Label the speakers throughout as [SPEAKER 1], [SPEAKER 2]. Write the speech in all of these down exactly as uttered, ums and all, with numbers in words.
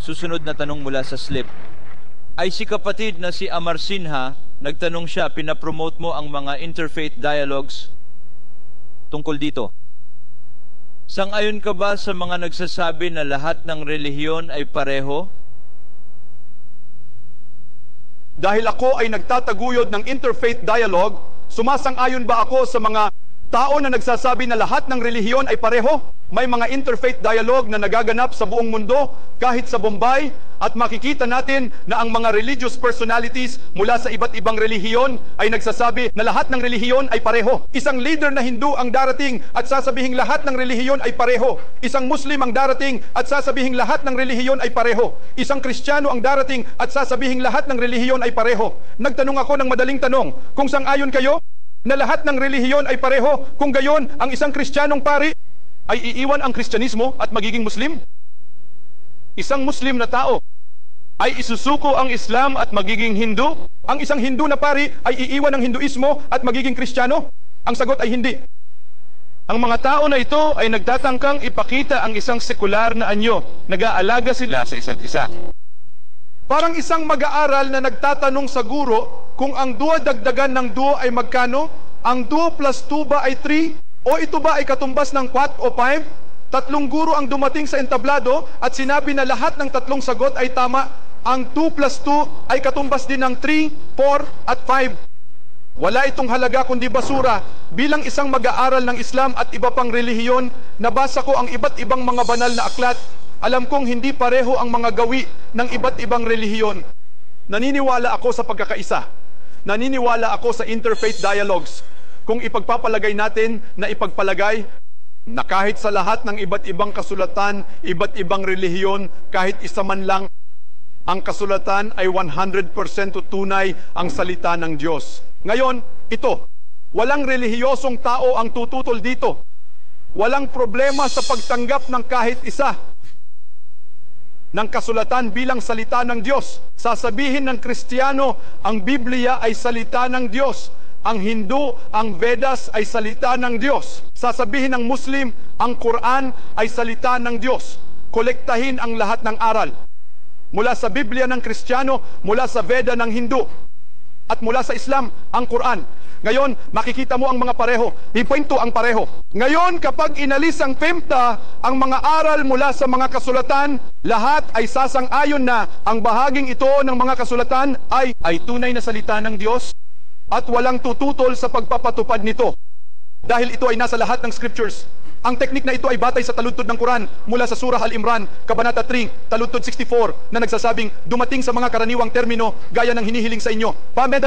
[SPEAKER 1] Susunod na tanong mula sa slip. Ay si kapatid na si Amar Sinha, nagtanong siya, pinapromote mo ang mga interfaith dialogues tungkol dito. Sang-ayon ka ba sa mga nagsasabi na lahat ng relihiyon ay pareho?
[SPEAKER 2] Dahil ako ay nagtataguyod ng interfaith dialogue, sumasang-ayon ba ako sa mga tao na nagsasabi na lahat ng relihiyon ay pareho? May mga interfaith dialogue na nagaganap sa buong mundo, kahit sa Bombay, at makikita natin na ang mga religious personalities mula sa iba't ibang relihiyon ay nagsasabi na lahat ng relihiyon ay pareho. Isang leader na Hindu ang darating at sasabihing lahat ng relihiyon ay pareho. Isang Muslim ang darating at sasabihing lahat ng relihiyon ay pareho. Isang Kristiyano ang darating at sasabihing lahat ng relihiyon ay pareho. Nagtanong ako ng madaling tanong, kung sang-ayon kayo na lahat ng relihiyon ay pareho, kung gayon ang isang Kristiyanong pari ay iiwan ang Kristyanismo at magiging Muslim? Isang Muslim na tao ay isusuko ang Islam at magiging Hindu? Ang isang Hindu na pari ay iiwan ang Hinduismo at magiging Kristiyano? Ang sagot ay hindi. Ang mga tao na ito ay nagtatangkang ipakita ang isang sekular na anyo. Nag-aalaga sila sa isa't isa. Parang isang mag-aaral na nagtatanong sa guro kung ang duo dagdagan ng duo ay magkano? Ang two plus two ba ay three? O ito ba ay katumbas ng four o five? Tatlong guro ang dumating sa entablado at sinabi na lahat ng tatlong sagot ay tama. Ang two plus two ay katumbas din ng three, four at five. Wala itong halaga kundi basura. Bilang isang mag-aaral ng Islam at iba pang relihiyon, nabasa ko ang iba't ibang mga banal na aklat. Alam kong hindi pareho ang mga gawi ng iba't ibang relihiyon. Naniniwala ako sa pagkakaisa. Naniniwala ako sa interfaith dialogues. Kung ipagpapalagay natin na ipagpalagay na kahit sa lahat ng iba't ibang kasulatan, iba't ibang relihiyon, kahit isa man lang, ang kasulatan ay one hundred percent tunay ang salita ng Diyos. Ngayon, ito, walang relihiyosong tao ang tututol dito. Walang problema sa pagtanggap ng kahit isa ng kasulatan bilang salita ng Diyos. Sasabihin ng Kristiyano, ang Biblia ay salita ng Diyos. Ang Hindu, ang Vedas ay salita ng Diyos. Sasabihin ng Muslim, ang Quran ay salita ng Diyos. Kolektahin ang lahat ng aral. Mula sa Biblia ng Kristiyano, mula sa Veda ng Hindu, at mula sa Islam, ang Quran. Ngayon, makikita mo ang mga pareho. Ipinto ang pareho. Ngayon, kapag inalis ang PEMTA, ang mga aral mula sa mga kasulatan, lahat ay sasang-ayon na ang bahaging ito ng mga kasulatan ay, ay tunay na salita ng Diyos at walang tututol sa pagpapatupad nito. Dahil ito ay nasa lahat ng scriptures. Ang teknik na ito ay batay sa taludtod ng Quran mula sa Surah Al-Imran, Kabanata three, taludtod sixty-four, na nagsasabing dumating sa mga karaniwang termino gaya ng hinihiling sa inyo.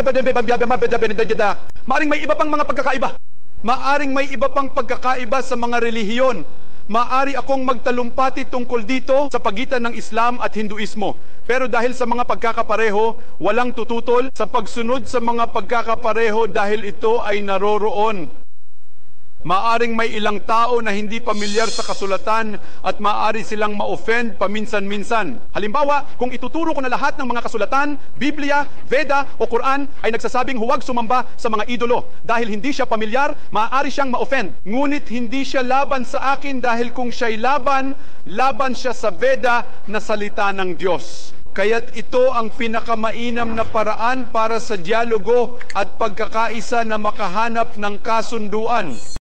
[SPEAKER 2] Maaring may iba pang mga pagkakaiba. Maaring may iba pang pagkakaiba sa mga relihiyon. Maari akong magtalumpati tungkol dito sa pagitan ng Islam at Hinduismo. Pero dahil sa mga pagkakapareho, walang tututol sa pagsunod sa mga pagkakapareho dahil ito ay naroroon. Maaring may ilang tao na hindi pamilyar sa kasulatan at maaari silang ma-offend paminsan-minsan. Halimbawa, kung ituturo ko na lahat ng mga kasulatan, Biblia, Veda o Quran ay nagsasabing huwag sumamba sa mga idolo. Dahil hindi siya pamilyar, maaari siyang ma-offend. Ngunit hindi siya laban sa akin dahil kung siya'y laban, laban siya sa Veda na salita ng Diyos. Kaya't ito ang pinakamainam na paraan para sa dialogo at pagkakaisa na makahanap ng kasunduan.